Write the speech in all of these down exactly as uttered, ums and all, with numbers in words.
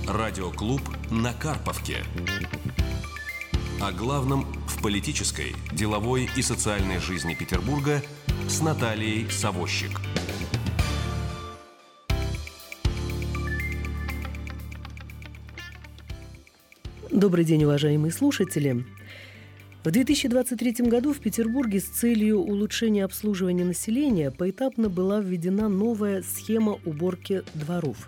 Радиоклуб на Карповке. О главном в политической, деловой и социальной жизни Петербурга с Натальей Савощик. Добрый день, уважаемые слушатели. В две тысячи двадцать третьем году в Петербурге с целью улучшения обслуживания населения поэтапно была введена новая схема уборки дворов.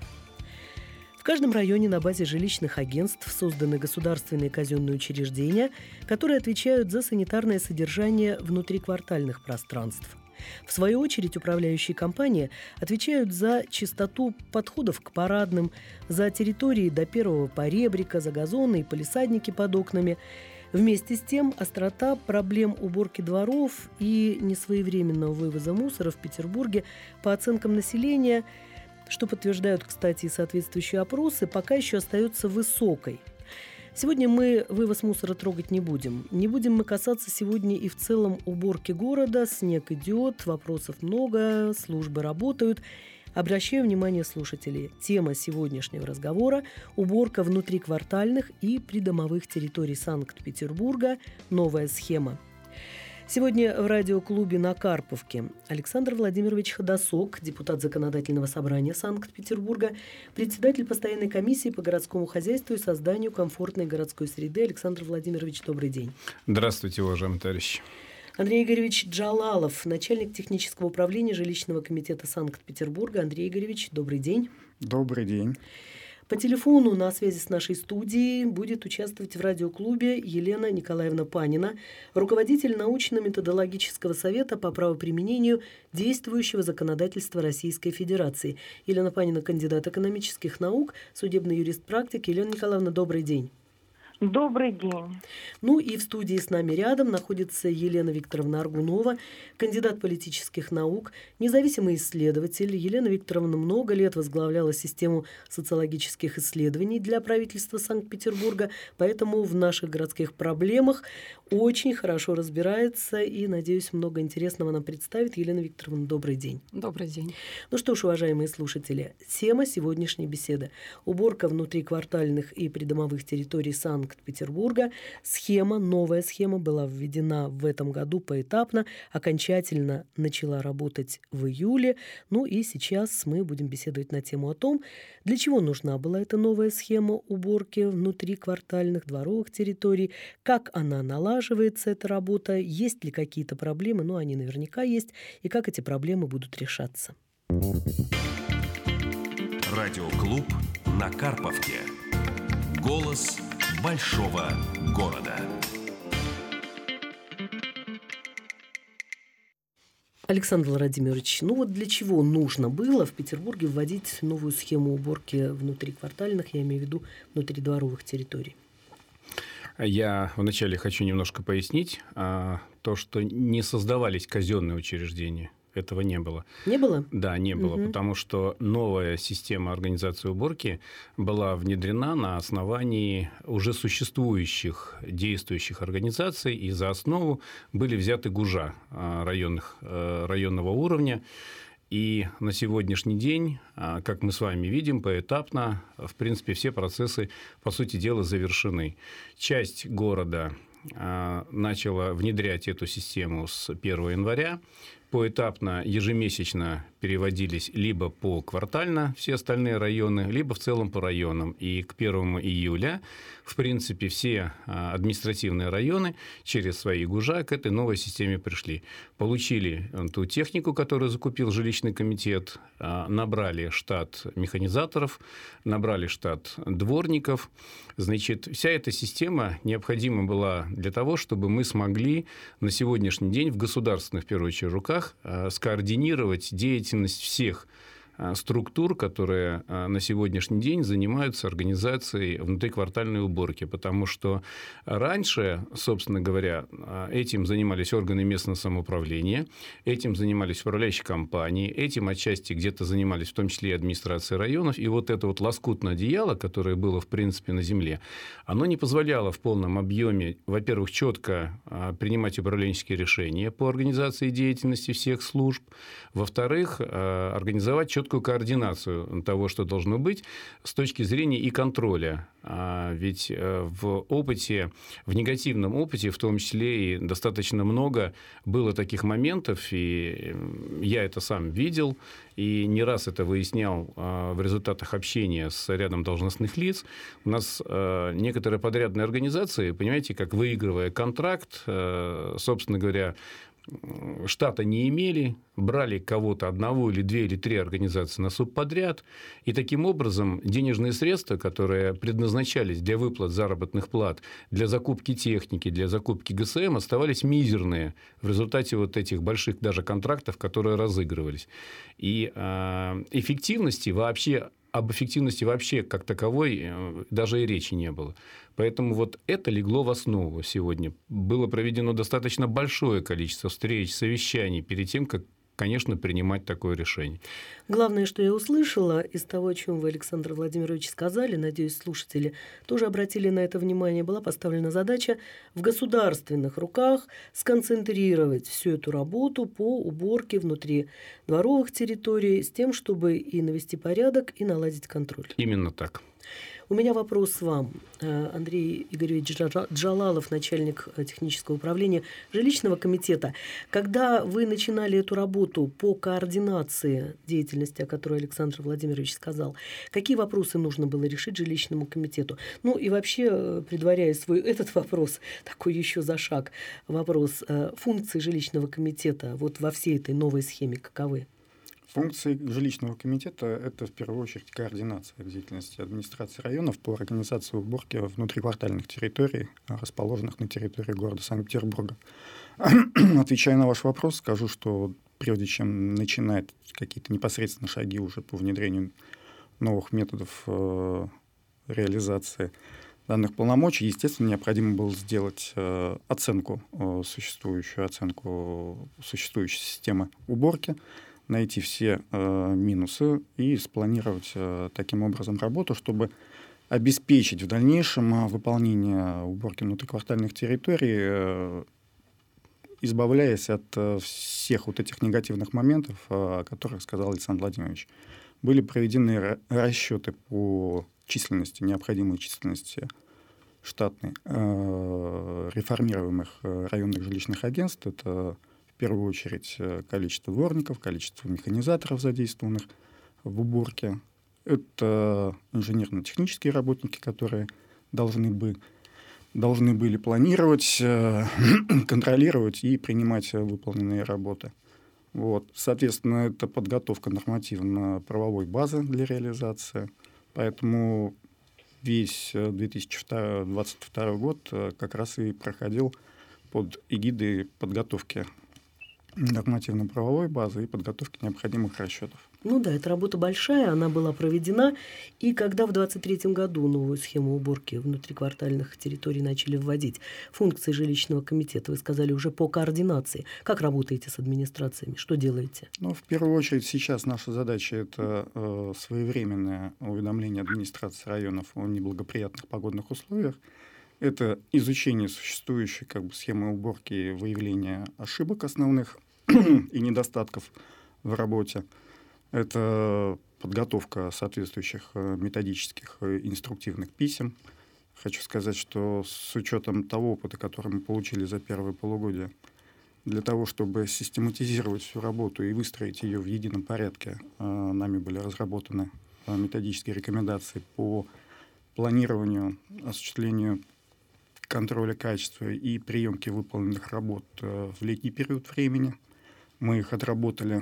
В каждом районе на базе жилищных агентств созданы государственные казенные учреждения, которые отвечают за санитарное содержание внутриквартальных пространств. В свою очередь, управляющие компании отвечают за чистоту подходов к парадным, за территории до первого поребрика, за газоны и палисадники под окнами. Вместе с тем, острота проблем уборки дворов и несвоевременного вывоза мусора в Петербурге, по оценкам населения, что подтверждают, кстати, и соответствующие опросы, пока еще остается высокой. Сегодня мы вывоз мусора трогать не будем. Не будем мы касаться сегодня и в целом уборки города. Снег идет, вопросов много, службы работают. Обращаю внимание слушателей. Тема сегодняшнего разговора – уборка внутриквартальных и придомовых территорий Санкт-Петербурга. Новая схема. Сегодня в радиоклубе на Карповке Александр Владимирович Ходосок, депутат Законодательного собрания Санкт-Петербурга, председатель постоянной комиссии по городскому хозяйству и созданию комфортной городской среды. Александр Владимирович, добрый день. Здравствуйте, уважаемые товарищи. Андрей Игоревич Джалалов, начальник технического управления жилищного комитета Санкт-Петербурга. Андрей Игоревич, добрый день. Добрый день. По телефону на связи с нашей студией будет участвовать в радиоклубе Елена Николаевна Панина, руководитель научно-методологического совета по правоприменению действующего законодательства Российской Федерации. Елена Панина, кандидат экономических наук, судебный юрист практик. Елена Николаевна, добрый день. Добрый день. Ну и в студии с нами рядом находится Елена Викторовна Аргунова, кандидат политических наук, независимый исследователь. Елена Викторовна много лет возглавляла систему социологических исследований для правительства Санкт-Петербурга, поэтому в наших городских проблемах очень хорошо разбирается и, надеюсь, много интересного нам представит. Елена Викторовна, добрый день. Добрый день. Ну что ж, уважаемые слушатели, тема сегодняшней беседы – уборка внутриквартальных и придомовых территорий Санкт-Петербурга. Санкт-Петербурга. Схема, новая схема была введена в этом году поэтапно, окончательно начала работать в июле. Ну и сейчас мы будем беседовать на тему о том, для чего нужна была эта новая схема уборки внутриквартальных дворовых территорий, как она налаживается, эта работа, есть ли какие-то проблемы, ну они наверняка есть, и как эти проблемы будут решаться. Радиоклуб на Карповке. Голос большого города. Александр Владимирович, ну вот для чего нужно было в Петербурге вводить новую схему уборки внутриквартальных, я имею в виду внутридворовых территорий? Я вначале хочу немножко пояснить а, то, что не создавались казенные учреждения. Этого не было. Не было? Да, не было, угу. Потому что новая система организации уборки была внедрена на основании уже существующих, действующих организаций, и за основу были взяты ГУЖа районных, районного уровня. И на сегодняшний день, как мы с вами видим, поэтапно, в принципе, все процессы, по сути дела, завершены. Часть города начала внедрять эту систему с первого января. Поэтапно, ежемесячно переводились либо поквартально все остальные районы, либо в целом по районам. И к первому июля, в принципе, все административные районы через свои ГУЖа к этой новой системе пришли. Получили ту технику, которую закупил жилищный комитет, набрали штат механизаторов, набрали штат дворников. Значит, вся эта система необходима была для того, чтобы мы смогли на сегодняшний день в государственных, в первую очередь, руках скоординировать деятельность всех структур, которые на сегодняшний день занимаются организацией внутриквартальной уборки, потому что раньше, собственно говоря, этим занимались органы местного самоуправления, этим занимались управляющие компании, этим отчасти где-то занимались в том числе и администрация районов, и вот это вот лоскутное одеяло, которое было в принципе на земле, оно не позволяло в полном объеме, во-первых, четко принимать управленческие решения по организации деятельности всех служб, во-вторых, организовать четко четкую координацию того, что должно быть с точки зрения и контроля. Ведь в опыте, в негативном опыте, в том числе и достаточно много было таких моментов, и я это сам видел, и не раз это выяснял в результатах общения с рядом должностных лиц. У нас некоторые подрядные организации, понимаете, как выигрывая контракт, собственно говоря, штата не имели, брали кого-то, одного или две или три организации на субподряд, и таким образом денежные средства, которые предназначались для выплат заработных плат, для закупки техники, для закупки ГСМ, оставались мизерные в результате вот этих больших даже контрактов, которые разыгрывались. И э, эффективности вообще, об эффективности вообще как таковой даже и речи не было. Поэтому вот это легло в основу сегодня. Было проведено достаточно большое количество встреч, совещаний перед тем, как, конечно, принимать такое решение. Главное, что я услышала из того, о чем вы, Александр Владимирович, сказали, надеюсь, слушатели тоже обратили на это внимание, была поставлена задача в государственных руках сконцентрировать всю эту работу по уборке внутри дворовых территорий с тем, чтобы и навести порядок, и наладить контроль. Именно так. У меня вопрос вам. Андрей Игоревич Джалалов, начальник технического управления жилищного комитета. Когда вы начинали эту работу по координации деятельности, о которой Александр Владимирович сказал, какие вопросы нужно было решить жилищному комитету? Ну и вообще, предваряя свой этот вопрос, такой еще за шаг вопрос, функции жилищного комитета вот во всей этой новой схеме каковы? Функции жилищного комитета – это в первую очередь координация деятельности администрации районов по организации уборки внутриквартальных территорий, расположенных на территории города Санкт-Петербурга. Отвечая на ваш вопрос, скажу, что прежде чем начинать какие-то непосредственно шаги уже по внедрению новых методов э, реализации данных полномочий, естественно, необходимо было сделать э, оценку, э, существующую оценку существующей системы уборки, найти все э, минусы и спланировать э, таким образом работу, чтобы обеспечить в дальнейшем э, выполнение уборки внутриквартальных территорий, э, избавляясь от э, всех вот этих негативных моментов, э, о которых сказал Александр Владимирович. Были проведены расчеты по численности, необходимой численности штатной э, реформируемых э, районных жилищных агентств. Это в первую очередь количество дворников, количество механизаторов, задействованных в уборке. Это инженерно-технические работники, которые должны, бы, должны были планировать, контролировать и принимать выполненные работы. Вот. Соответственно, это подготовка нормативно-правовой базы для реализации. Поэтому весь две тысячи двадцать второй год как раз и проходил под эгидой подготовки нормативно-правовой базы и подготовки необходимых расчетов. Ну да, эта работа большая, она была проведена. И когда в двадцать третьем году новую схему уборки внутриквартальных территорий начали вводить, функции жилищного комитета, вы сказали, уже по координации. Как работаете с администрациями? Что делаете? Ну, в первую очередь сейчас наша задача – это э, своевременное уведомление администрации районов о неблагоприятных погодных условиях. Это изучение существующей как бы, схемы уборки и выявление ошибок основных и недостатков в работе. Это подготовка соответствующих методических и инструктивных писем. Хочу сказать, что с учетом того опыта, который мы получили за первое полугодие, для того, чтобы систематизировать всю работу и выстроить ее в едином порядке, нами были разработаны методические рекомендации по планированию, осуществлению контроля качества и приемки выполненных работ в летний период времени. Мы их отработали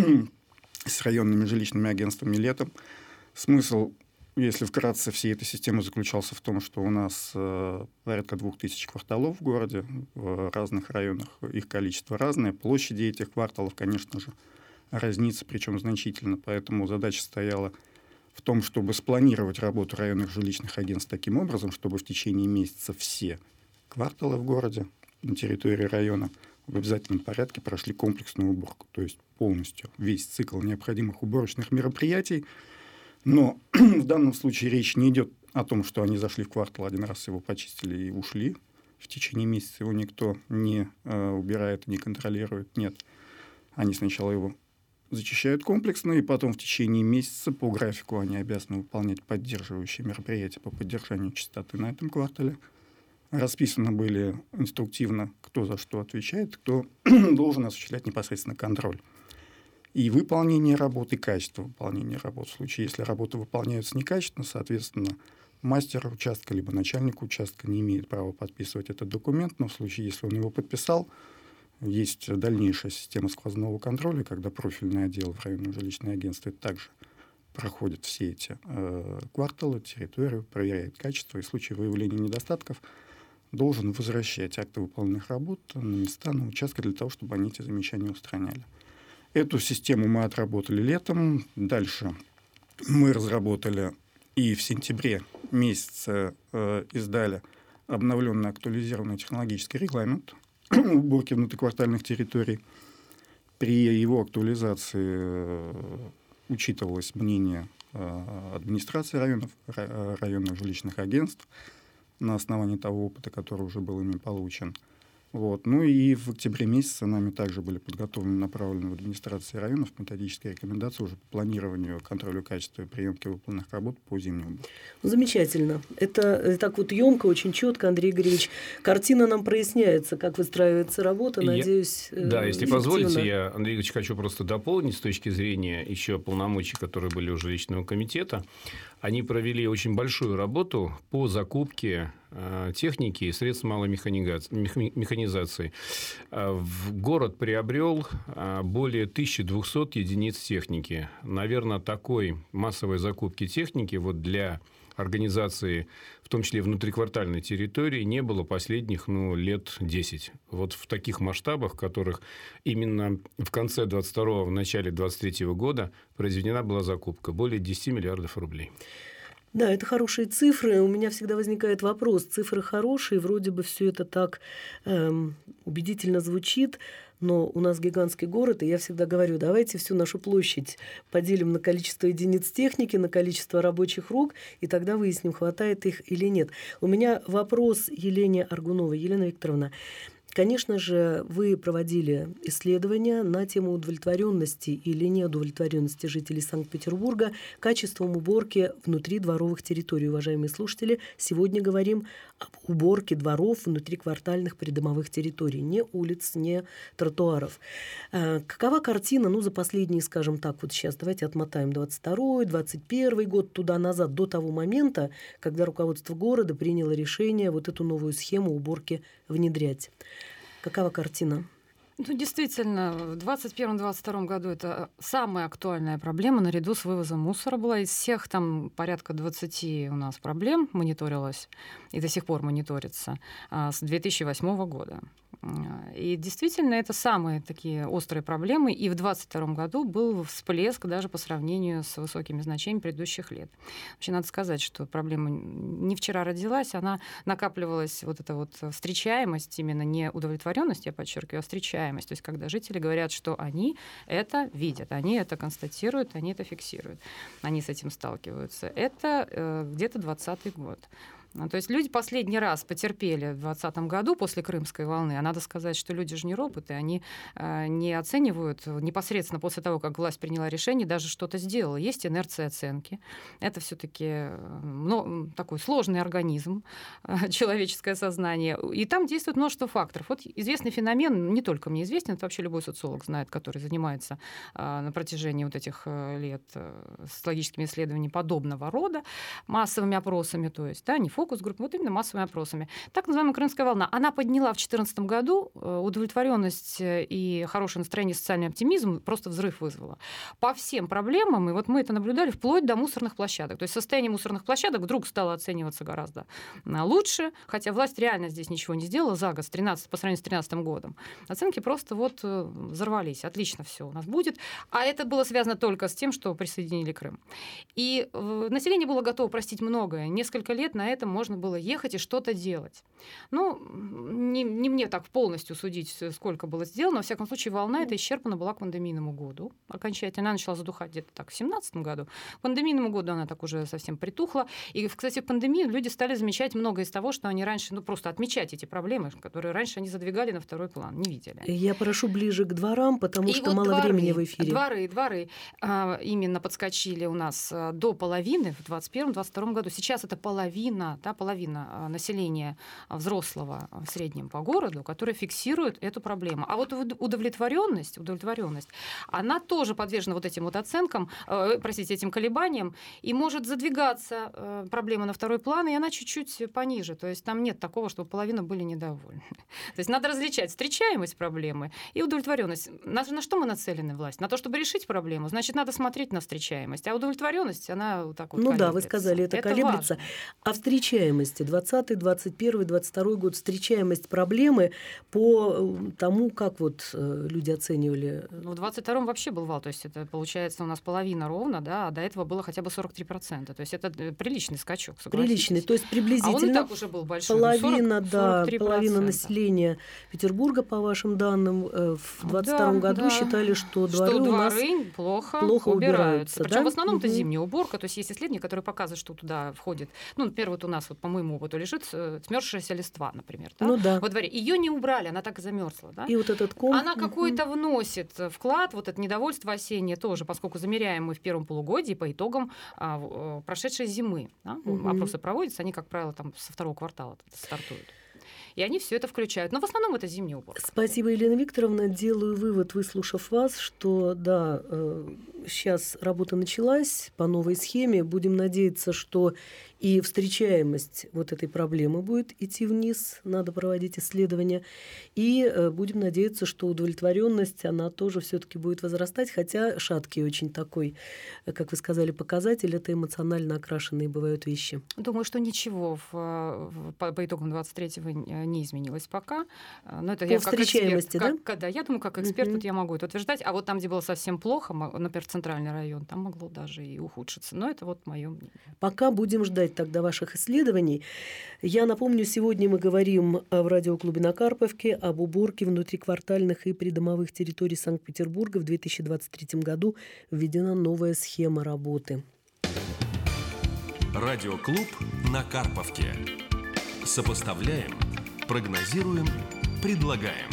с районными жилищными агентствами летом. Смысл, если вкратце, всей этой системы заключался в том, что у нас э, порядка двух тысяч кварталов в городе, в разных районах. Их количество разное. Площади этих кварталов, конечно же, разнится, причем значительно. Поэтому задача стояла в том, чтобы спланировать работу районных жилищных агентств таким образом, чтобы в течение месяца все кварталы в городе на территории района в обязательном порядке прошли комплексную уборку, то есть полностью весь цикл необходимых уборочных мероприятий. Но в данном случае речь не идет о том, что они зашли в квартал, один раз его почистили и ушли. В течение месяца его никто не э, убирает, не контролирует. Нет. Они сначала его зачищают комплексно, и потом в течение месяца по графику они обязаны выполнять поддерживающие мероприятия по поддержанию чистоты на этом квартале. Расписаны были инструктивно, кто за что отвечает, кто должен осуществлять непосредственно контроль. И выполнение работы, и качество выполнения работы. В случае, если работы выполняются некачественно, соответственно, мастер участка либо начальник участка не имеет права подписывать этот документ, но в случае, если он его подписал, есть дальнейшая система сквозного контроля, когда профильный отдел в районном жилищном агентстве также проходит все эти э, кварталы, территорию, проверяет качество и в случае выявления недостатков должен возвращать акты выполненных работ на места, на участки для того, чтобы они эти замечания устраняли. Эту систему мы отработали летом. Дальше мы разработали и в сентябре месяце э, издали обновленный актуализированный технологический регламент уборки внутриквартальных территорий. При его актуализации э, учитывалось мнение э, администрации районов, ра- районных жилищных агентств на основании того опыта, который уже был ими получен. Вот. Ну и в октябре месяце нами также были подготовлены, направлены в администрации районов методические рекомендации уже по планированию, контролю качества и приемки выполненных работ по зимнему. Замечательно. Это так вот емко, очень четко, Андрей Игоревич. Картина нам проясняется, как выстраивается работа, надеюсь, я, Да, если позволите, я, Андрей Игоревич, хочу просто дополнить с точки зрения еще полномочий, которые были у жилищного комитета. Они провели очень большую работу по закупке э, техники и средств малой механизации. Э, город приобрел э, более тысячи двухсот единиц техники. Наверное, такой массовой закупки техники вот для организации, в том числе внутриквартальной территории, не было последних ну, лет десять. Вот в таких масштабах, в которых именно в конце двадцать второго, в начале двадцать третьего года произведена была закупка. Более десять миллиардов рублей. Да, это хорошие цифры. У меня всегда возникает вопрос. Цифры хорошие, вроде бы все это так эм, убедительно звучит, но у нас гигантский город, и я всегда говорю, давайте всю нашу площадь поделим на количество единиц техники, на количество рабочих рук, и тогда выясним, хватает их или нет. У меня вопрос Елене Аргуновой. Елена Викторовна, конечно же, вы проводили исследования на тему удовлетворенности или неудовлетворенности жителей Санкт-Петербурга качеством уборки внутри дворовых территорий. Уважаемые слушатели, сегодня говорим об уборке дворов внутриквартальных придомовых территорий, не улиц, не тротуаров. Какова картина, ну, за последние, скажем так, вот сейчас давайте отмотаем двадцать второй, двадцать первый год туда-назад, до того момента, когда руководство города приняло решение вот эту новую схему уборки внедрять. Какова картина? Ну, действительно, в двадцать первом — двадцать втором году это самая актуальная проблема наряду с вывозом мусора была. Из всех там порядка двадцати у нас проблем мониторилось и до сих пор мониторится с две тысячи восьмого года. И действительно, это самые такие острые проблемы. И в двадцать втором году был всплеск даже по сравнению с высокими значениями предыдущих лет. Вообще, надо сказать, что проблема не вчера родилась, она накапливалась, вот эта вот встречаемость, именно не удовлетворенность, я подчеркиваю, а встречаемость. То есть, когда жители говорят, что они это видят, они это констатируют, они это фиксируют, они с этим сталкиваются. Это э, где-то двадцатый год. То есть люди последний раз потерпели в двадцатом году после Крымской волны. А надо сказать, что люди же не роботы, они э, не оценивают непосредственно после того, как власть приняла решение, даже что-то сделала. Есть инерция оценки. Это все-таки ну, такой сложный организм, э, человеческое сознание. И там действует множество факторов. Вот известный феномен, не только мне известен, это вообще любой социолог знает, который занимается э, на протяжении вот этих э, лет э, социологическими исследованиями подобного рода, массовыми опросами, то есть, да, не фокус, фокус-групп, вот именно массовыми опросами. Так называемая Крымская волна. Она подняла в две тысячи четырнадцатом году удовлетворенность и хорошее настроение, социальный оптимизм, просто взрыв вызвала. По всем проблемам, и вот мы это наблюдали, вплоть до мусорных площадок. То есть состояние мусорных площадок вдруг стало оцениваться гораздо лучше, хотя власть реально здесь ничего не сделала за год, с тринадцатым, по сравнению с две тысячи тринадцатым годом. Оценки просто вот взорвались. Отлично все у нас будет. А это было связано только с тем, что присоединили Крым. И население было готово простить многое. Несколько лет на этом можно было ехать и что-то делать. Ну, не, не мне так полностью судить, сколько было сделано. Во всяком случае, волна эта исчерпана была к пандемийному году. Окончательно она начала задухать где-то так в семнадцатом году. К пандемийному году она так уже совсем притухла. И, кстати, в пандемию люди стали замечать многое из того, что они раньше, ну, просто отмечать эти проблемы, которые раньше они задвигали на второй план, не видели. Я прошу ближе к дворам, потому и что вот мало дворы, времени в эфире. Дворы, дворы а, именно подскочили у нас до половины в двадцать первом — двадцать втором году. Сейчас это половина, да, половина населения взрослого в среднем по городу, которая фиксирует эту проблему. А вот удовлетворенность, удовлетворенность, она тоже подвержена вот этим вот оценкам, э, простите, этим колебаниям, и может задвигаться э, проблема на второй план, и она чуть-чуть пониже. То есть там нет такого, чтобы половина были недовольны. То есть надо различать встречаемость проблемы и удовлетворенность. На, на что мы нацелены, власть? На то, чтобы решить проблему. Значит, надо смотреть на встречаемость. А удовлетворенность, она вот так вот Ну колеблется. Да, вы сказали, это, это колеблется. Важно. А встречаемости двадцатый, двадцать первый, двадцать второй год, встречаемость проблемы по тому, как вот люди оценивали? В двадцать втором вообще был вал, то есть это получается у нас половина ровно, да, а до этого было хотя бы сорок три процента. То есть это приличный скачок, согласитесь. Приличный, то есть приблизительно а он и так уже был большой. половина, сорок, да, половина населения Петербурга, по вашим данным, в двадцать втором да, году да. считали, что дворы, что у нас дворы плохо, плохо убираются. Причем да? в основном это угу. зимняя уборка, то есть есть исследования, которые показывают, что туда входит, ну, например, вот у нас вот по моему опыту лежит смёрзшаяся листва, например, да? Ну, да. во дворе. Ее не убрали, она так и замерзла, да? И вот этот ком... Она какой-то вносит вклад, вот это недовольство осеннее тоже, поскольку замеряем мы в первом полугодии по итогам а, прошедшей зимы. Да? Угу. Опросы проводятся, они, как правило, там со второго квартала стартуют. И они все это включают. Но в основном это зимняя уборка. Спасибо, Елена Викторовна. Делаю вывод, выслушав вас, что да, э, сейчас работа началась по новой схеме. Будем надеяться, что и встречаемость вот этой проблемы будет идти вниз. Надо проводить исследования. И э, будем надеяться, что удовлетворенность, она тоже все-таки будет возрастать. Хотя шаткий очень такой, как вы сказали, показатель. Это эмоционально окрашенные бывают вещи. Думаю, что ничего в, в, по, по итогам двадцать третьего не изменилось пока. Но это по я встречаемости, как да? эксперт, как, да? Я думаю, как эксперт, uh-huh. тут я могу это утверждать. А вот там, где было совсем плохо, например, центральный район, там могло даже и ухудшиться. Но это вот мое мнение. Пока будем ждать тогда ваших исследований. Я напомню, сегодня мы говорим в радиоклубе на Карповке об уборке внутриквартальных и придомовых территорий Санкт-Петербурга. В две тысячи двадцать третьем году введена новая схема работы. Радиоклуб на Карповке. Сопоставляем, прогнозируем, предлагаем.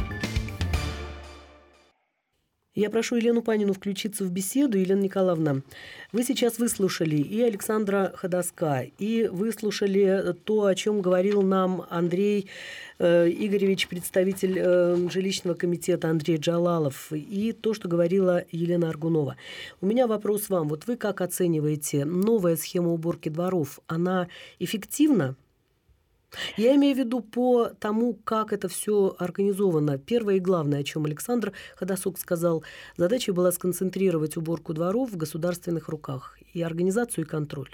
Я прошу Елену Панину включиться в беседу. Елена Николаевна, вы сейчас выслушали и Александра Ходоска, и выслушали то, о чем говорил нам Андрей э, Игоревич, представитель э, жилищного комитета Андрей Джалалов, и то, что говорила Елена Аргунова. У меня вопрос вам. Вот вы как оцениваете, новая схема уборки дворов, она эффективна? Я имею в виду по тому, как это все организовано. Первое и главное, о чем Александр Ходосок сказал, задача была сконцентрировать уборку дворов в государственных руках и организацию, и контроль.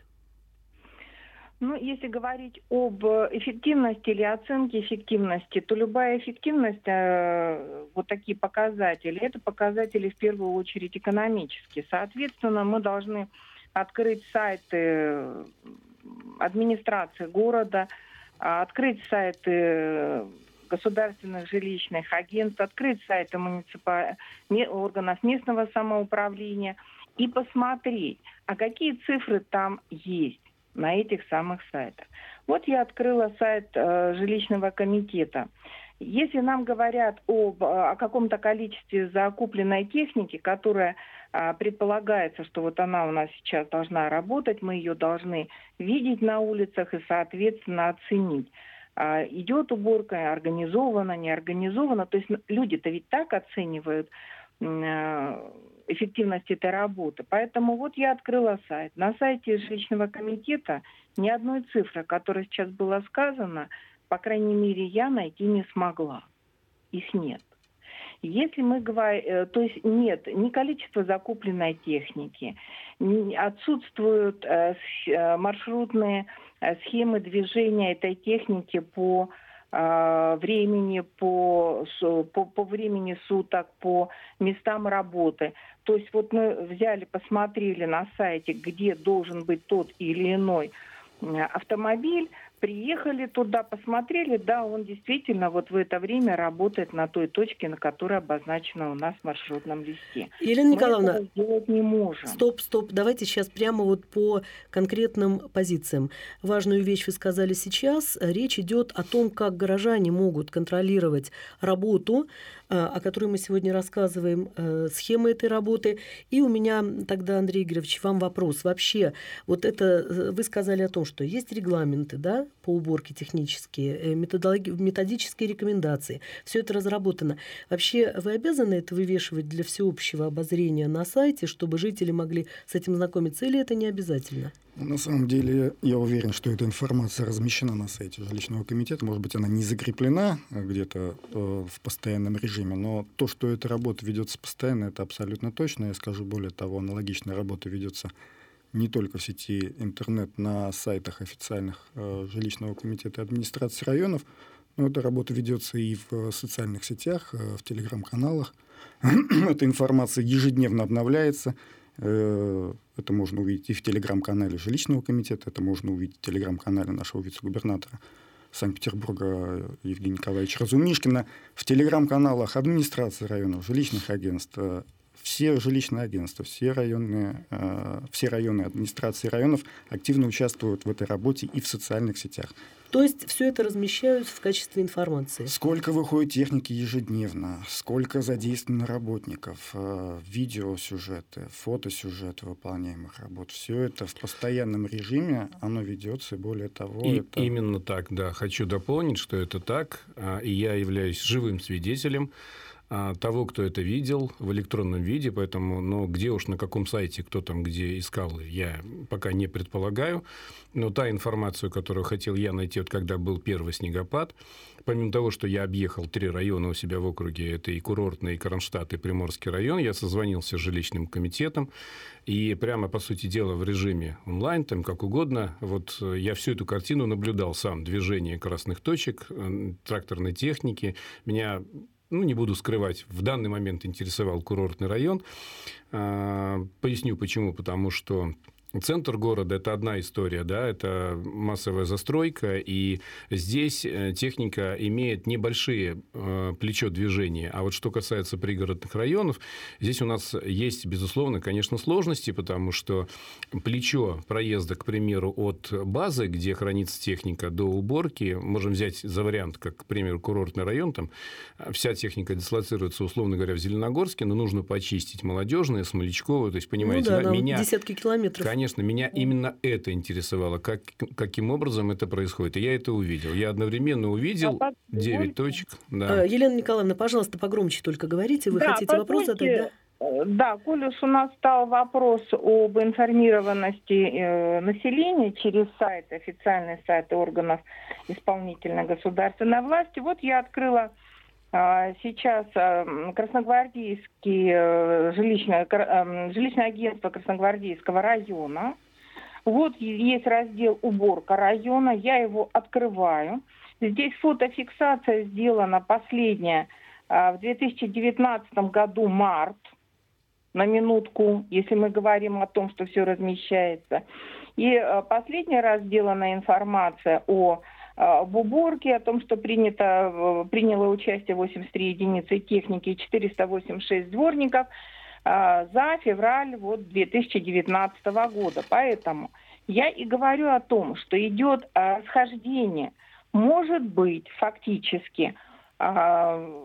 Ну, если говорить об эффективности или оценке эффективности, то любая эффективность, э, вот такие показатели, это показатели в первую очередь экономические. Соответственно, мы должны открыть сайты администрации города, открыть сайты государственных жилищных агентств, открыть сайты муниципальных органов местного самоуправления и посмотреть, а какие цифры там есть на этих самых сайтах. Вот я открыла сайт э, жилищного комитета. Если нам говорят об, о каком-то количестве закупленной техники, которая э, предполагается, что вот она у нас сейчас должна работать, мы ее должны видеть на улицах и, соответственно, оценить. Э, идет уборка, организована, не организована. То есть люди-то ведь так оценивают э, эффективность этой работы. Поэтому вот я открыла сайт. На сайте жилищного комитета ни одной цифры, которая сейчас была сказана, по крайней мере, я найти не смогла. Их нет. Если мы говорим, то есть нет ни количества закупленной техники, отсутствуют маршрутные схемы движения этой техники по времени, по, по, по времени суток, по местам работы. То есть вот мы взяли, посмотрели на сайте, где должен быть тот или иной автомобиль, приехали туда, посмотрели, да, он действительно вот в это время работает на той точке, на которой обозначена у нас в маршрутном листе. Елена Николаевна, мы этого сделать не можем. Стоп, стоп, давайте сейчас прямо вот по конкретным позициям. Важную вещь вы сказали сейчас. Речь идет о том, как горожане могут контролировать работу, о которой мы сегодня рассказываем, схемы этой работы. И у меня тогда, Андрей Игоревич, вам вопрос. Вообще, вот это вы сказали о том, что есть регламенты, да, по уборке технические, методологи- методические рекомендации. Все это разработано. Вообще, вы обязаны это вывешивать для всеобщего обозрения на сайте, чтобы жители могли с этим знакомиться, или это не обязательно? На самом деле, я уверен, что эта информация размещена на сайте жилищного комитета. Может быть, она не закреплена где-то э, в постоянном режиме, но то, что эта работа ведется постоянно, это абсолютно точно. Я скажу более того, аналогичная работа ведется не только в сети интернет, на сайтах официальных э, жилищного комитета и администрации районов, но эта работа ведется и в социальных сетях, э, в телеграм-каналах. Эта информация ежедневно обновляется. Это можно увидеть и в телеграм-канале жилищного комитета, это можно увидеть в телеграм-канале нашего вице-губернатора Санкт-Петербурга Евгения Николаевича Разумишкина, в телеграм-каналах администрации районов, жилищных агентств. Все жилищные агентства, все районные, все районные администрации районов активно участвуют в этой работе и в социальных сетях. То есть все это размещают в качестве информации? Сколько выходит техники ежедневно, сколько задействовано работников, видеосюжеты, фотосюжеты выполняемых работ. Все это в постоянном режиме, оно ведется, и более того... И это... Именно так, да. Хочу дополнить, что это так, и я являюсь живым свидетелем того, кто это видел в электронном виде, поэтому, но где уж на каком сайте, кто там где искал, я пока не предполагаю. Но та информацию, которую хотел я найти, вот когда был первый снегопад, помимо того, что я объехал три района у себя в округе, это и Курортный, и Кронштадт, и Приморский район, я созвонился с жилищным комитетом, и прямо, по сути дела, в режиме онлайн, там как угодно, вот я всю эту картину наблюдал сам, движение красных точек, тракторной техники, меня... Ну, не буду скрывать, в данный момент интересовал курортный район. Поясню, почему. Потому что центр города – это одна история, да, это массовая застройка, и здесь техника имеет небольшие э, плечо движения. А вот что касается пригородных районов, здесь у нас есть, безусловно, конечно, сложности, потому что плечо проезда, к примеру, от базы, где хранится техника, до уборки, можем взять за вариант, как, к примеру, курортный район, там вся техника дислоцируется, условно говоря, в Зеленогорске, но нужно почистить Молодежное, Смолечковое, то есть, понимаете, ну, да, да, меня... десятки километров. Конечно, меня именно это интересовало, как, каким образом это происходит. И я это увидел. Я одновременно увидел девять точек. Да. Елена Николаевна, пожалуйста, погромче только говорите. Вы да, хотите вопрос задать? Да? Да, коль уж у нас стал вопрос об информированности э, населения через сайт, официальный сайт органов исполнительной государственной власти, вот я открыла э, сейчас э, Красногвардейский э, жилищное, э, жилищное агентство Красногвардейского района. Вот есть раздел «Уборка района», я его открываю. Здесь фотофиксация сделана последняя э, в две тысячи девятнадцатом году, март. На минутку, если мы говорим о том, что все размещается. И э, последний раз сделана информация о, э, об уборке, о том, что принято, э, приняло участие восемьдесят три единицы техники и четыреста восемьдесят шесть дворников э, за февраль вот, две тысячи девятнадцатого года. Поэтому я и говорю о том, что идет э, расхождение. Может быть, фактически... Э,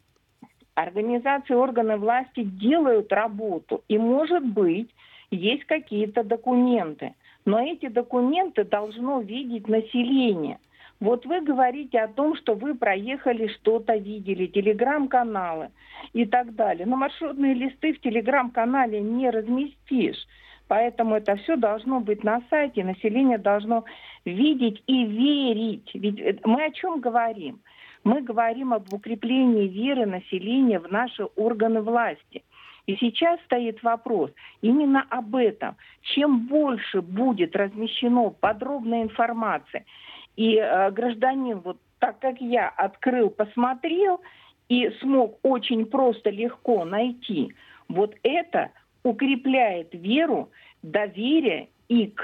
Организации, органы власти делают работу, и, может быть, есть какие-то документы. Но эти документы должно видеть население. Вот вы говорите о том, что вы проехали, что-то видели, телеграм-каналы и так далее. Но маршрутные листы в телеграм-канале не разместишь. Поэтому это все должно быть на сайте, население должно видеть и верить. Ведь мы о чем говорим? Мы говорим об укреплении веры населения в наши органы власти. И сейчас стоит вопрос именно об этом. Чем больше будет размещено подробной информации, и э, гражданин, вот так как я открыл, посмотрел и смог очень просто, легко найти, вот это укрепляет веру, доверие и к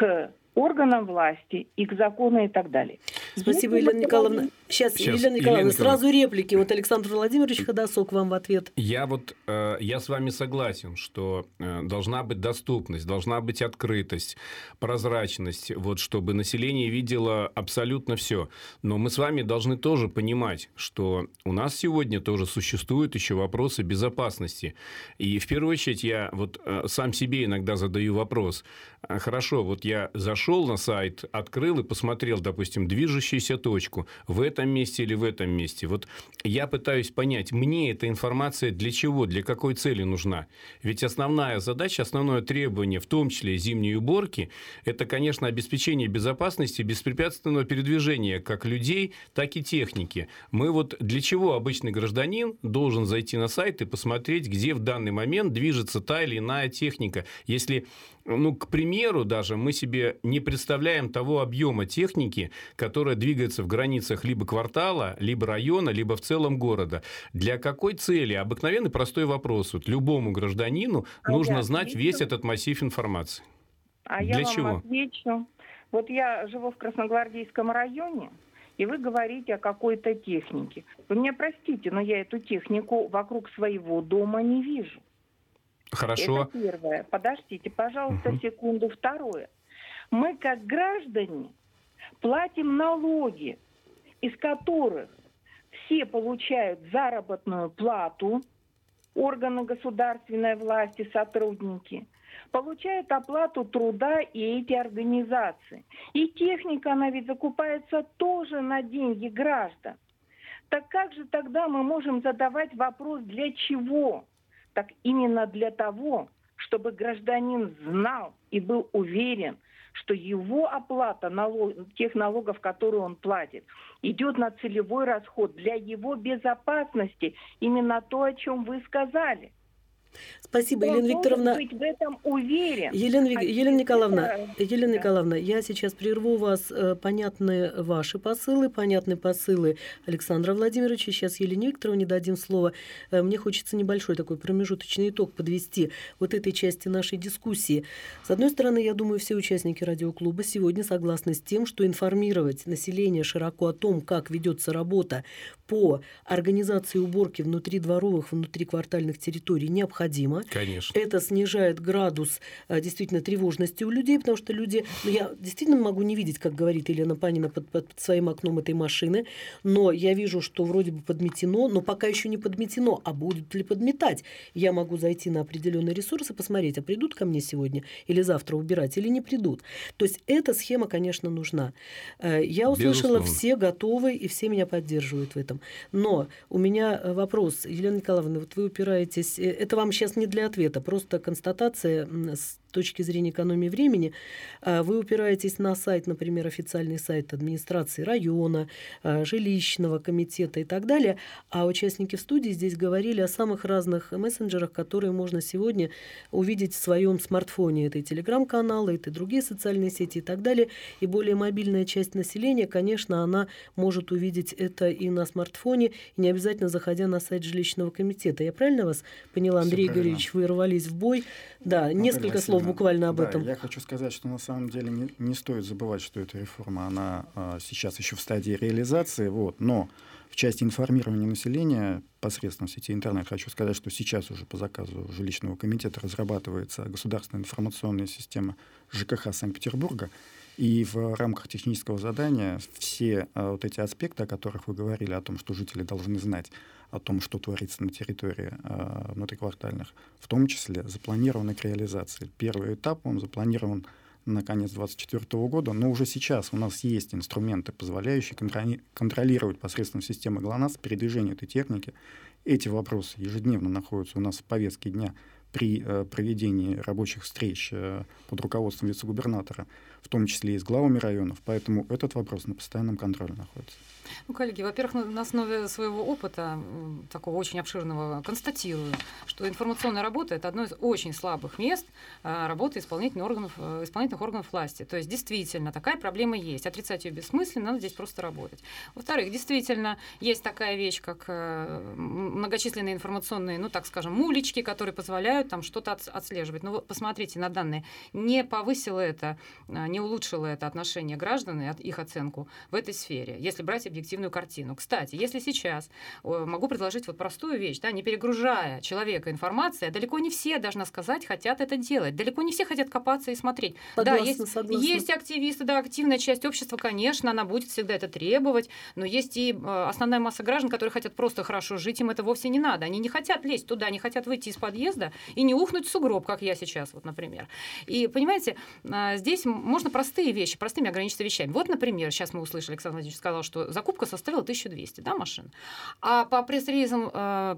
органам власти, и к закону и так далее. Спасибо, Если Елена Николаевна. Сейчас, Сейчас, Елена Николаевна, Елена сразу реплики. Вот Александр Владимирович Ходосок вам в ответ. Я вот э, я с вами согласен, что э, должна быть доступность, должна быть открытость, прозрачность, вот, чтобы население видело абсолютно все. Но мы с вами должны тоже понимать, что у нас сегодня тоже существуют еще вопросы безопасности. И в первую очередь я вот э, сам себе иногда задаю вопрос. Хорошо, вот я зашел на сайт, открыл и посмотрел, допустим, движущуюся точку в этом месте или в этом месте. Вот я пытаюсь понять, мне эта информация для чего, для какой цели нужна. Ведь основная задача, основное требование, в том числе зимней уборки, это, конечно, обеспечение безопасности, беспрепятственного передвижения как людей, так и техники. Мы вот для чего обычный гражданин должен зайти на сайт и посмотреть, где в данный момент движется та или иная техника, если... Ну, к примеру, даже мы себе не представляем того объема техники, которая двигается в границах либо квартала, либо района, либо в целом города. Для какой цели? Обыкновенный простой вопрос. Вот любому гражданину а нужно знать отвечу. Весь этот массив информации. А Для я вам чего? отвечу. Вот я живу в Красногвардейском районе, и вы говорите о какой-то технике. Вы меня простите, но я эту технику вокруг своего дома не вижу. Хорошо. Это первое. Подождите, пожалуйста, угу. секунду. Второе. Мы, как граждане, платим налоги, из которых все получают заработную плату, органы государственной власти, сотрудники, получают оплату труда и эти организации. И техника, она ведь закупается тоже на деньги граждан. Так как же тогда мы можем задавать вопрос, для чего? Так именно для того, чтобы гражданин знал и был уверен, что его оплата налог, тех налогов, которые он платит, идет на целевой расход для его безопасности. Именно то, о чем вы сказали. Спасибо, Он Елена Викторовна. быть в этом уверен. Елена, а Елена Николаевна, это... Елена да. Николаевна, я сейчас прерву вас. Понятны ваши посылы, понятны посылы Александра Владимировича. Сейчас Елене Викторовне дадим слово. Мне хочется небольшой такой промежуточный итог подвести вот этой части нашей дискуссии. С одной стороны, я думаю, все участники радиоклуба сегодня согласны с тем, что информировать население широко о том, как ведется работа по организации уборки внутридворовых, внутриквартальных территорий необходимо. Конечно. Это снижает градус действительно тревожности у людей, потому что люди... Ну, я действительно могу не видеть, как говорит Елена Панина, под, под своим окном этой машины, но я вижу, что вроде бы подметено, но пока еще не подметено. А будут ли подметать? Я могу зайти на определенный ресурс и посмотреть, а придут ко мне сегодня или завтра убирать, или не придут. То есть эта схема, конечно, нужна. Я услышала, безусловно, все готовы и все меня поддерживают в этом. Но у меня вопрос, Елена Николаевна, вот вы упираетесь... Это вам сейчас не для ответа, просто констатация с точки зрения экономии времени. Вы упираетесь на сайт, например, официальный сайт администрации района, жилищного комитета и так далее, а участники в студии здесь говорили о самых разных мессенджерах, которые можно сегодня увидеть в своем смартфоне. Это и телеграм-каналы, это и другие социальные сети и так далее. И более мобильная часть населения, конечно, она может увидеть это и на смартфоне, и не обязательно заходя на сайт жилищного комитета. Я правильно вас поняла, Андрей Игоревич? Вы рвались в бой. Да, Наталья несколько Васильевна, слов буквально об да, этом. Я хочу сказать, что на самом деле не, не стоит забывать, что эта реформа, она а, сейчас еще в стадии реализации, вот, но в части информирования населения посредством сети интернет хочу сказать, что сейчас уже по заказу жилищного комитета разрабатывается государственная информационная система ЖКХ Санкт-Петербурга, и в рамках технического задания все а, вот эти аспекты, о которых вы говорили, о том, что жители должны знать, о том, что творится на территории э, внутриквартальных, в том числе запланированы к реализации. Первый этап, он запланирован на конец две тысячи двадцать четвёртого года, но уже сейчас у нас есть инструменты, позволяющие контроли- контролировать посредством системы ГЛОНАСС передвижение этой техники. Эти вопросы ежедневно находятся у нас в повестке дня при э, проведении рабочих встреч э, под руководством вице-губернатора, в том числе и с главами районов, поэтому этот вопрос на постоянном контроле находится. Ну, коллеги, во-первых, на основе своего опыта, такого очень обширного, констатирую, что информационная работа – это одно из очень слабых мест работы исполнительных органов, исполнительных органов власти. То есть, действительно, такая проблема есть. Отрицать ее бессмысленно, надо здесь просто работать. Во-вторых, действительно, есть такая вещь, как многочисленные информационные, ну, так скажем, мулечки, которые позволяют там что-то отслеживать. Но вы посмотрите на данные. Не повысило это не улучшило это отношение граждан и их оценку в этой сфере, если брать объективную картину. Кстати, если сейчас могу предложить вот простую вещь, да, не перегружая человека информацией, далеко не все, должна сказать, хотят это делать. Далеко не все хотят копаться и смотреть. Согласна, да, есть, согласна. есть активисты, да, активная часть общества, конечно, она будет всегда это требовать, но есть и основная масса граждан, которые хотят просто хорошо жить, им это вовсе не надо. Они не хотят лезть туда, они хотят выйти из подъезда и не ухнуть в сугроб, как я сейчас, вот, например. И, понимаете, здесь можно простые вещи, простыми ограничиться вещами. Вот, например, сейчас мы услышали, Александр Владимирович сказал, что закупка составила тысяча двести, да, машин. А по пресс-релизам,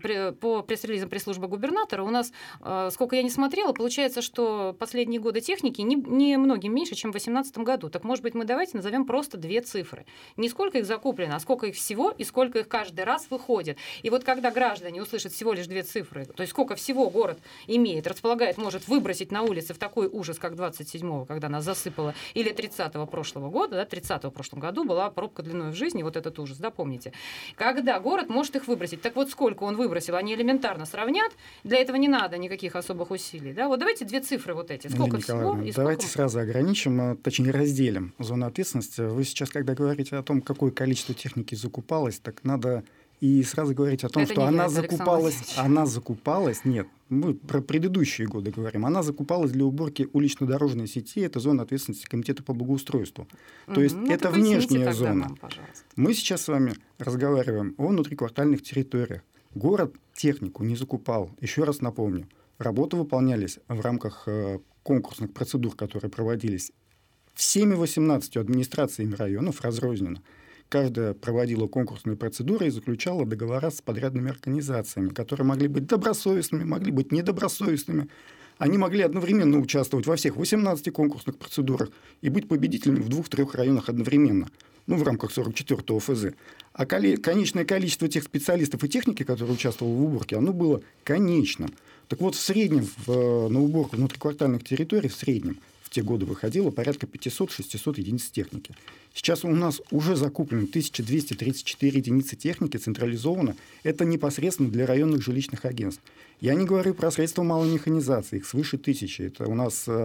по пресс-релизам пресс-службы губернатора у нас, сколько я не смотрела, получается, что последние годы техники не, не многим меньше, чем в две тысячи восемнадцатом году. Так, может быть, мы давайте назовем просто две цифры. Не сколько их закуплено, а сколько их всего и сколько их каждый раз выходит. И вот когда граждане услышат всего лишь две цифры, то есть сколько всего город имеет, располагает, может выбросить на улице в такой ужас, как двадцать седьмого, когда нас засыпало, или тридцатого прошлого года, да, тридцатого в прошлом году была пробка длиной в жизни, вот этот ужас, да, помните? Когда город может их выбросить, так вот сколько он выбросил, они элементарно сравнят, для этого не надо никаких особых усилий, да, вот давайте две цифры вот эти, сколько всего и давайте сколько... сразу ограничим, точнее разделим зону ответственности. Вы сейчас, когда говорите о том, какое количество техники закупалось, так надо и сразу говорить о том, это что она является, закупалась, она закупалась, нет, мы про предыдущие годы говорим, она закупалась для уборки улично-дорожной сети, это зона ответственности Комитета по благоустройству. То есть ну, это внешняя зона. Нам, мы сейчас с вами разговариваем о внутриквартальных территориях. Город технику не закупал. Еще раз напомню, работы выполнялись в рамках конкурсных процедур, которые проводились всеми восемнадцатью администрациями районов разрозненно. Каждая проводила конкурсные процедуры и заключала договора с подрядными организациями, которые могли быть добросовестными, могли быть недобросовестными. Они могли одновременно участвовать во всех восемнадцати конкурсных процедурах и быть победителями в двух-трех районах одновременно, ну, в рамках сорок четвёртого эф зэ. А конечное количество тех специалистов и техники, которые участвовали в уборке, оно было конечным. Так вот, в среднем в, на уборку внутриквартальных территорий, в среднем, в те годы выходило порядка пятьсот-шестьсот единиц техники. Сейчас у нас уже закуплено тысяча двести тридцать четыре единицы техники централизованно. Это непосредственно для районных жилищных агентств. Я не говорю про средства малой механизации, их свыше тысячи. Это у нас э,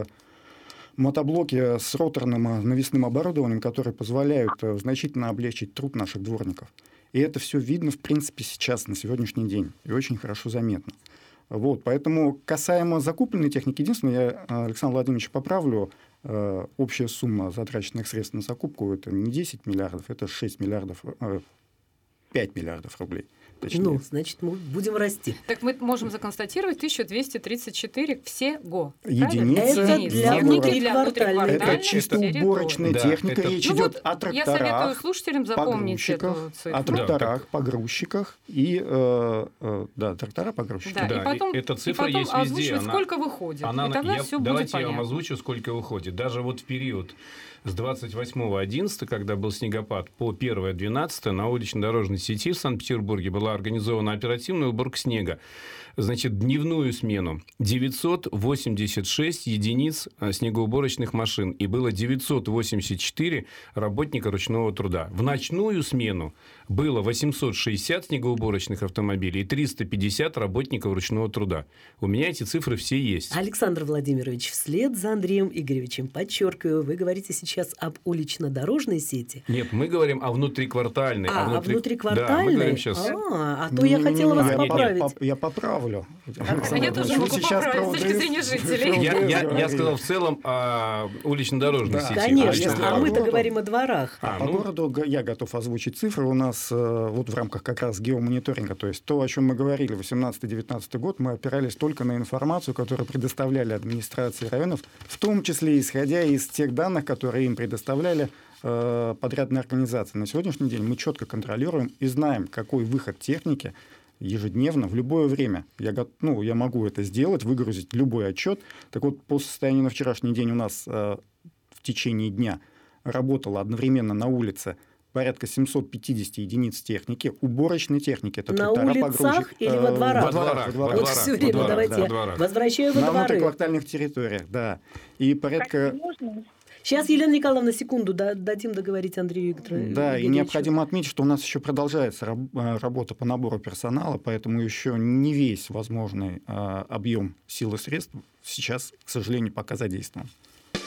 мотоблоки с роторным навесным оборудованием, которые позволяют э, значительно облегчить труд наших дворников. И это все видно, в принципе, сейчас, на сегодняшний день. И очень хорошо заметно. Вот, поэтому касаемо закупленной техники, единственное, я Александр Владимирович поправлю, э, общая сумма затраченных средств на закупку это не десять миллиардов, это шесть миллиардов, э, пять миллиардов рублей. Точнее. Ну, значит, мы будем расти. Так мы можем законстатировать тысяча двести тридцать четыре всего. Единицы это для внутриквартальной. Это чисто уборочная да, техника. это... Речь ну идет вот о тракторах, я советую слушателям запомнить эту цифру. о тракторах, погрузчиках и э, э, да, трактора, погрузчики. Да, да, и потом, эта цифра и потом есть везде. озвучивать, Она, сколько выходит. она, и тогда я, все давайте будет понятно. я вам озвучу, сколько выходит. Даже вот в период с двадцать восьмого одиннадцатого, когда был снегопад, по первое двенадцатое на улично-дорожной сети в Санкт-Петербурге была организована оперативная уборка снега. Значит, дневную смену девятьсот восемьдесят шесть единиц снегоуборочных машин, и было девятьсот восемьдесят четыре работника ручного труда. В ночную смену было восемьсот шестьдесят снегоуборочных автомобилей и триста пятьдесят работников ручного труда. У меня эти цифры все есть. Александр Владимирович, вслед за Андреем Игоревичем, подчеркиваю, вы говорите сейчас об улично-дорожной сети. Нет, мы говорим о внутриквартальной. А, о внутри... внутриквартальной? Да, мы говорим сейчас... А, а то я хотела вас я, поправить. Я, я поправлю. А я тоже могу поправить с точки зрения жителей. Я, я, я сказал в целом о улично-дорожной да, сети. Конечно, а, а мы-то говорим о дворах. А, а по ну... городу я готов озвучить цифры. У нас вот в рамках как раз геомониторинга, то есть то, о чем мы говорили, восемнадцатый-девятнадцатый год, мы опирались только на информацию, которую предоставляли администрации районов, в том числе исходя из тех данных, которые им предоставляли э, подрядные организации. На сегодняшний день мы четко контролируем и знаем, какой выход техники ежедневно, в любое время. Я, ну, я могу это сделать, выгрузить любой отчет. Так вот, по состоянию на вчерашний день у нас э, в течение дня работало одновременно на улице порядка семьсот пятьдесят единиц техники, уборочной техники. Это на трактора, улицах погрузчик, или э, во дворах? Во дворах. Во дворах. Вот все время дворах, давайте да, я дворах. возвращаю во на дворы. внутриквартальных территориях, да. И порядка... Сейчас, Елена Николаевна, секунду, дадим договорить Андрею Викторовичу. Да, и необходимо отметить, что у нас еще продолжается работа по набору персонала, поэтому еще не весь возможный объем сил и средств сейчас, к сожалению, пока задействован.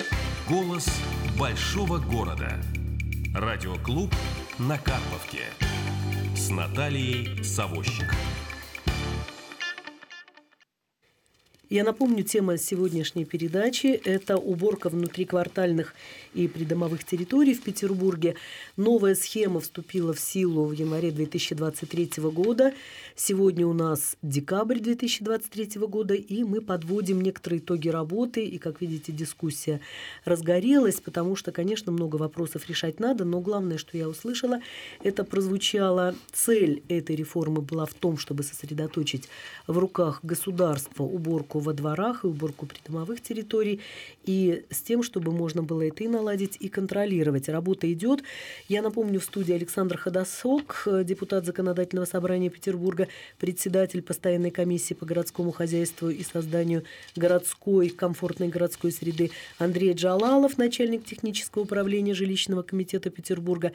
Голос большого города. Радиоклуб на Карповке. С Натальей Савощик. Я напомню, тема сегодняшней передачи – это уборка внутриквартальных и придомовых территорий в Петербурге. Новая схема вступила в силу в январе две тысячи двадцать третьего года. Сегодня у нас декабрь две тысячи двадцать третьего года, и мы подводим некоторые итоги работы. И, как видите, дискуссия разгорелась, потому что, конечно, много вопросов решать надо, но главное, что я услышала, это прозвучало: цель этой реформы была в том, чтобы сосредоточить в руках государства уборку во дворах и уборку придомовых территорий, и с тем, чтобы можно было это и наладить, и контролировать. Работа идет. Я напомню, в студии Александр Ходосок, депутат Законодательного собрания Петербурга, председатель постоянной комиссии по городскому хозяйству и созданию городской, комфортной городской среды, Андрей Джалалов, начальник технического управления жилищного комитета Петербурга,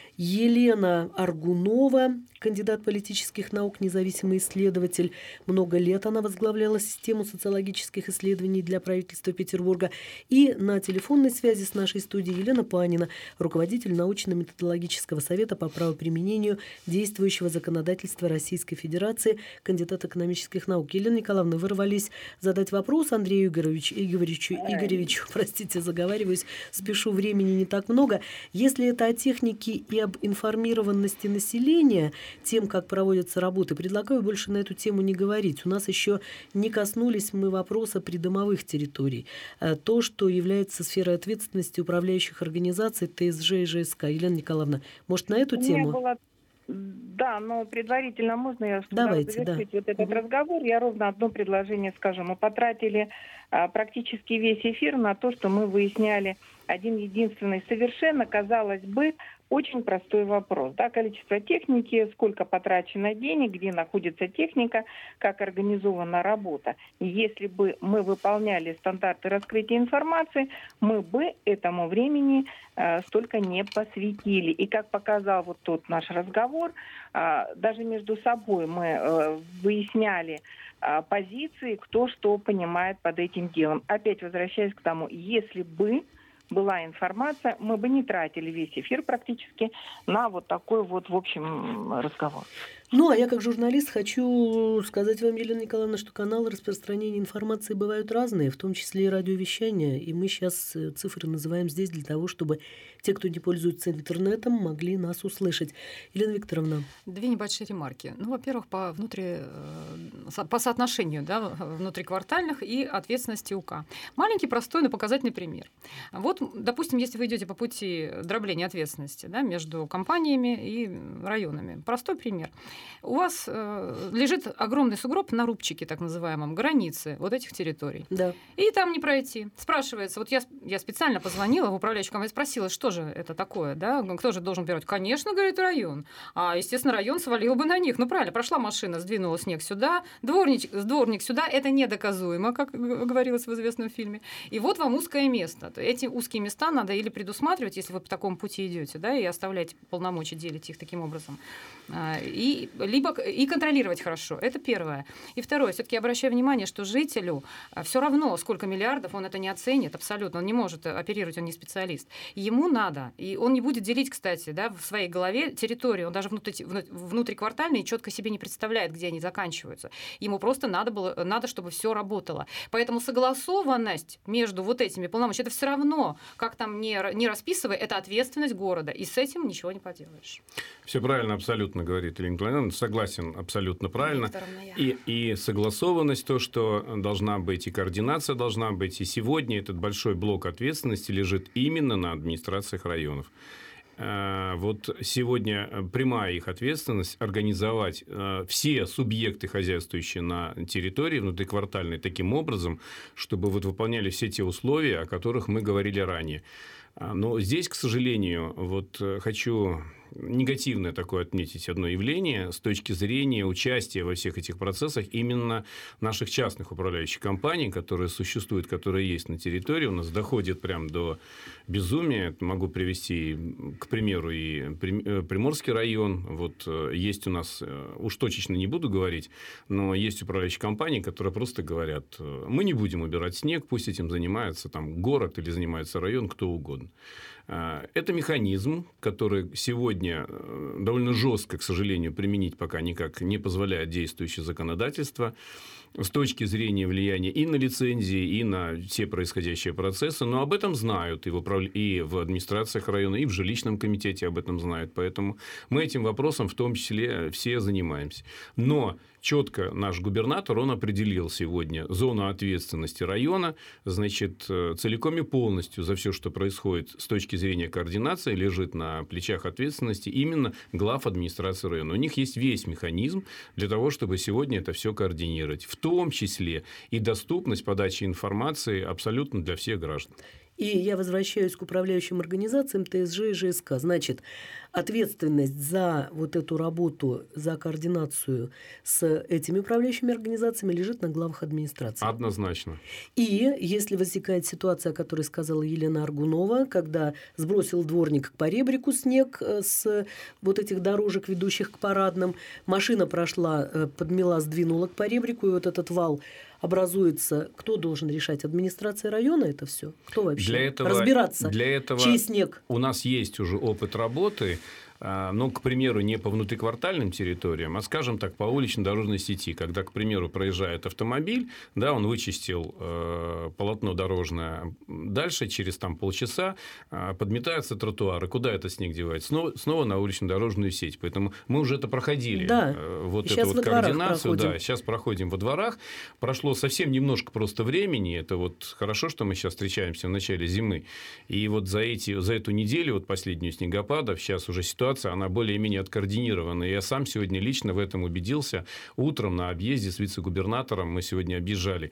Елена Аргунова, кандидат политических наук, независимый исследователь. Много лет она возглавляла систему социологических исследований для правительства Петербурга. И на телефонной связи с нашей студией Елена Панина, руководитель научно-методологического совета по правоприменению действующего законодательства Российской Федерации, кандидат экономических наук. Елена Николаевна, вы рвались задать вопрос Андрею Игоревичу, Игоревичу, Игоревичу, простите, заговариваюсь, спешу, времени не так много. Если это о технике и об информированности населения тем, как проводятся работы, предлагаю больше на эту тему не говорить. У нас еще не коснулись мы вопроса придомовых территорий. То, что является сферой ответственности управляющих организаций ТСЖ и ЖСК. Елена Николаевна, может, на эту тему? Было... Да, но предварительно можно я Давайте, завершить да. вот этот угу. разговор? Я ровно одно предложение скажу. Мы потратили а, практически весь эфир на то, что мы выясняли один единственный совершенно, казалось бы, очень простой вопрос. Да, количество техники, сколько потрачено денег, где находится техника, как организована работа. И если бы мы выполняли стандарты раскрытия информации, мы бы этому времени э, столько не посвятили. И как показал вот тот наш разговор, э, даже между собой мы э, выясняли э, позиции, кто что понимает под этим делом. Опять возвращаясь к тому, если бы была информация, мы бы не тратили весь эфир практически на вот такой вот, в общем, разговор. Ну, а я как журналист хочу сказать вам, Елена Николаевна, что каналы распространения информации бывают разные, в том числе и радиовещание. И мы сейчас цифры называем здесь для того, чтобы те, кто не пользуется интернетом, могли нас услышать. Елена Викторовна. Две небольшие ремарки. Ну, во-первых, по, внутри, по соотношению, да, внутриквартальных и ответственности УК. Маленький, простой, но показательный пример. Вот, допустим, если вы идете по пути дробления ответственности, да, между компаниями и районами. Простой пример. У вас э, лежит огромный сугроб на рубчике, так называемом, границы вот этих территорий. Да. И там не пройти. Спрашивается, вот я, я специально позвонила в управляющую компанию, спросила, что же это такое, да? Кто же должен убирать? Конечно, говорит, район. А, естественно, район свалил бы на них. Ну, правильно, прошла машина, сдвинула снег сюда, дворник, дворник сюда. Это недоказуемо, как говорилось в известном фильме. И вот вам узкое место. Эти узкие места надо или предусматривать, если вы по такому пути идете, да, и оставлять полномочия, делить их таким образом. И, либо и контролировать хорошо. Это первое. И второе. Все-таки обращаю внимание, что жителю все равно, сколько миллиардов, он это не оценит абсолютно. Он не может оперировать, он не специалист. Ему надо. И он не будет делить, кстати, да, в своей голове территории. Он даже внутри, внутриквартальные четко себе не представляет, где они заканчиваются. Ему просто надо, было, надо, чтобы все работало. Поэтому согласованность между вот этими полномочиями, это все равно, как там не, не расписывай, это ответственность города. И с этим ничего не поделаешь. Все правильно абсолютно говорит Елена Николаевна. Согласен абсолютно правильно. И, и согласованность, то, что должна быть, и координация должна быть. И сегодня этот большой блок ответственности лежит именно на администрациях районов. Вот сегодня прямая их ответственность организовать все субъекты, хозяйствующие на территории внутриквартальной, таким образом, чтобы вот выполняли все те условия, о которых мы говорили ранее. Но здесь, к сожалению, вот хочу негативное такое отметить одно явление с точки зрения участия во всех этих процессах именно наших частных управляющих компаний, которые существуют, которые есть на территории. У нас доходит прям до безумия. Могу привести, к примеру, и Приморский район. Вот есть у нас, уж точечно не буду говорить, но есть управляющие компании, которые просто говорят: мы не будем убирать снег, пусть этим занимается там город или занимается район, кто угодно. Это механизм, который сегодня довольно жестко, к сожалению, применить пока никак не позволяет действующее законодательство с точки зрения влияния и на лицензии, и на все происходящие процессы. Но об этом знают и в, управ... и в администрациях района, и в жилищном комитете об этом знают. Поэтому мы этим вопросом в том числе все занимаемся. Но четко наш губернатор, он определил сегодня зону ответственности района, значит, целиком и полностью за все, что происходит с точки зрения координации, лежит на плечах ответственности именно глав администрации района. У них есть весь механизм для того, чтобы сегодня это все координировать. В том числе и доступность подачи информации абсолютно для всех граждан. И я возвращаюсь к управляющим организациям Тэ Эс Жэ и Жэ Эс Ка. Значит, ответственность за вот эту работу, за координацию с этими управляющими организациями лежит на главах администрации. Однозначно. И если возникает ситуация, о которой сказала Елена Аргунова, когда сбросил дворник к поребрику снег с вот этих дорожек, ведущих к парадным, машина прошла, подмела, сдвинула к поребрику, и вот этот вал образуется, кто должен решать? Администрация района это все? Кто вообще? Для этого, разбираться, для этого чей снег? У нас есть уже опыт работы, ну, к примеру, не по внутриквартальным территориям, а, скажем так, по улично-дорожной сети. Когда, к примеру, проезжает автомобиль, да, он вычистил э, полотно дорожное, дальше через там, полчаса э, подметаются тротуары. Куда этот снег девается? Снова, снова на улично-дорожную сеть. Поэтому мы уже это проходили. Да. Э, вот Сейчас эту вот координацию. Да, сейчас проходим во дворах. Прошло совсем немножко просто времени. Это вот хорошо, что мы сейчас встречаемся в начале зимы. И вот за, эти, за эту неделю, вот последнюю снегопадов, сейчас уже ситуация она более-менее откоординирована. Я сам сегодня лично в этом убедился. Утром на объезде с вице-губернатором мы сегодня объезжали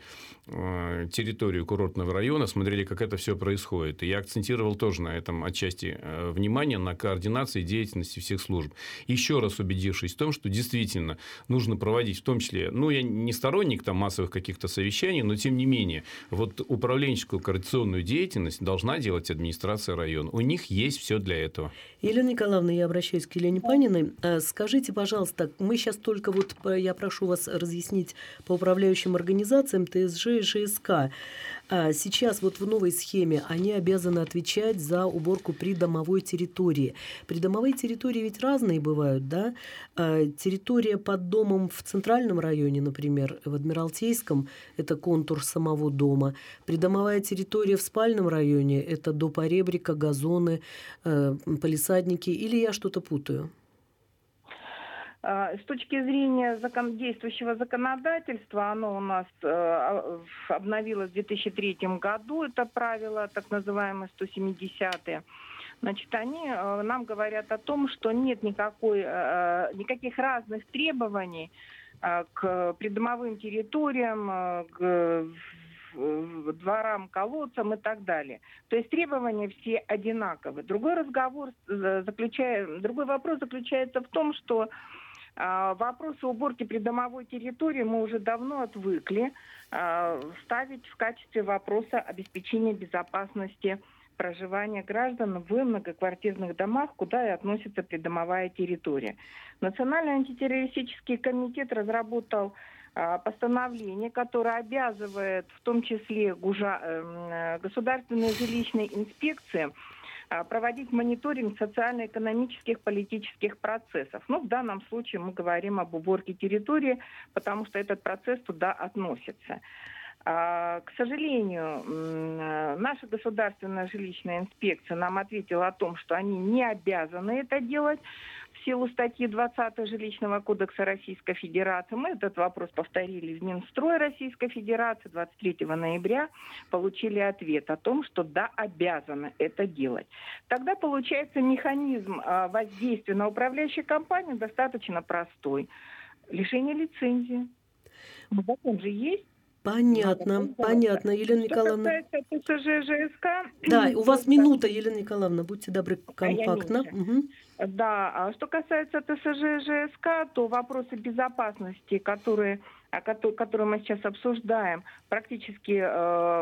э, территорию курортного района, смотрели, как это все происходит. И я акцентировал тоже на этом отчасти э, внимание, на координации деятельности всех служб. Еще раз убедившись в том, что действительно нужно проводить, в том числе, ну, я не сторонник там массовых каких-то совещаний, но тем не менее, вот управленческую координационную деятельность должна делать администрация района. У них есть все для этого. Елена Николаевна, я обращаюсь к Елене Паниной. Скажите, пожалуйста, мы сейчас только вот, я прошу вас разъяснить по управляющим организациям Тэ Эс Жэ и Жэ Эс Ка. Сейчас вот в новой схеме они обязаны отвечать за уборку придомовой территории. Придомовые территории ведь разные бывают, да? Территория под домом в центральном районе, например, в Адмиралтейском, это контур самого дома. Придомовая территория в спальном районе, это до поребрика, газоны, палисадники. Или я что-то путаю? С точки зрения закон... действующего законодательства, оно у нас э, обновилось в две тысячи третьем году, это правило, так называемые сто семидесятые. Значит, они э, нам говорят о том, что нет никакой, э, никаких разных требований э, к придомовым территориям, э, к дворам, колодцам и так далее. То есть требования все одинаковы. Другой разговор заключает, другой вопрос заключается в том, что э, вопросы уборки придомовой территории мы уже давно отвыкли э, ставить в качестве вопроса обеспечения безопасности проживания граждан в многоквартирных домах, куда и относится придомовая территория. Национальный антитеррористический комитет разработал постановление, которое обязывает в том числе гужа, государственные жилищные инспекции проводить мониторинг социально-экономических, политических процессов. Ну, в данном случае мы говорим об уборке территории, потому что этот процесс туда относится. К сожалению, наша государственная жилищная инспекция нам ответила о том, что они не обязаны это делать в силу статьи двадцатой Жилищного кодекса Российской Федерации. Мы этот вопрос повторили в Минстрой Российской Федерации двадцать третьего ноября, получили ответ о том, что да, обязаны это делать. Тогда получается механизм воздействия на управляющую компанию достаточно простой. Лишение лицензии. Закон же есть. Понятно, Ну, понятно, Елена Что Николаевна. касается ТСЖ ЖСК... Да, у вас то- минута, Елена Николаевна, будьте добры, А я компактно. меньше. Мгм. Да, а что касается ТСЖ ЖСК, то вопросы безопасности, которые, о кото- которые мы сейчас обсуждаем, практически э,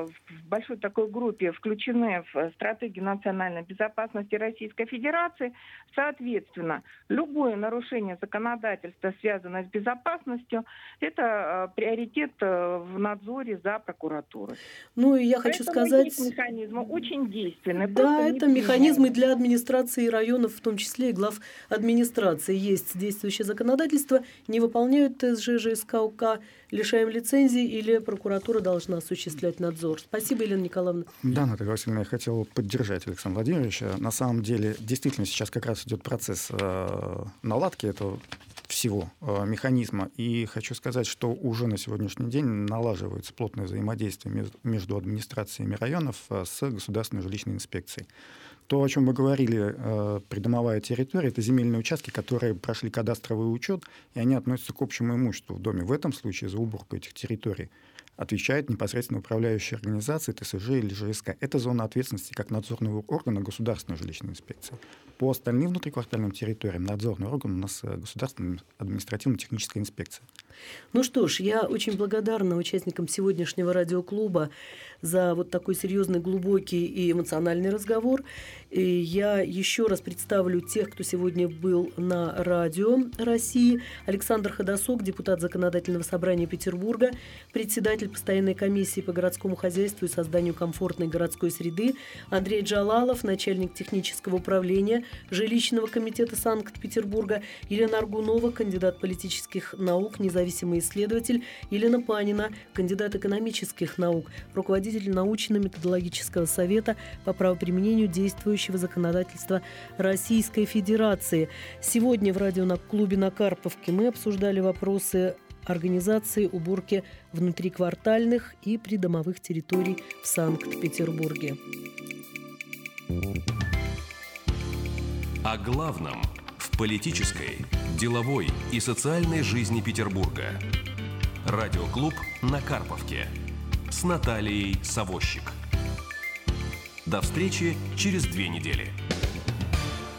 в большой такой группе включены в стратегию национальной безопасности Российской Федерации. Соответственно, любое нарушение законодательства, связанное с безопасностью, это э, приоритет э, в надзоре за прокуратурой. Ну и я хочу Поэтому сказать... есть механизмы очень действенные. Да, просто это не механизмы применяемые. для администрации районов, в том числе и глав администрации. Есть действующее законодательство, не выполняют ТСЖ, ЖСК, УК, лишаем лицензии или прокуратура должна осуществлять надзор. Спасибо, Елена Николаевна. Да, Наталья Васильевна, я хотел поддержать Александра Владимировича. На самом деле, действительно, сейчас как раз идет процесс э, наладки этого всего э, механизма. И хочу сказать, что уже на сегодняшний день налаживается плотное взаимодействие между, между администрациями районов э, с государственной жилищной инспекцией. То, о чем вы говорили, э, придомовая территория, это земельные участки, которые прошли кадастровый учет, и они относятся к общему имуществу в доме. В этом случае за уборку этих территорий отвечает непосредственно управляющая организация ТСЖ или ЖСК. Это зона ответственности как надзорного органа государственной жилищной инспекции. По остальным внутриквартальным территориям надзорный орган у нас государственная административно-техническая инспекция. Ну что ж, я очень благодарна участникам сегодняшнего радиоклуба за вот такой серьезный, глубокий и эмоциональный разговор. И я еще раз представлю тех, кто сегодня был на радио России. Александр Ходосок, депутат Законодательного собрания Петербурга, председатель постоянной комиссии по городскому хозяйству и созданию комфортной городской среды, Андрей Джалалов, начальник технического управления жилищного комитета Санкт-Петербурга, Елена Аргунова, кандидат политических наук, независимый исследователь, Елена Панина, кандидат экономических наук, руководитель научно-методологического совета по правоприменению действующего законодательства Российской Федерации. Сегодня в радиоклубе на Карповке мы обсуждали вопросы организации уборки внутриквартальных и придомовых территорий в Санкт-Петербурге. О главном в политической, деловой и социальной жизни Петербурга. Радиоклуб на Карповке с Натальей Савощик. До встречи через две недели.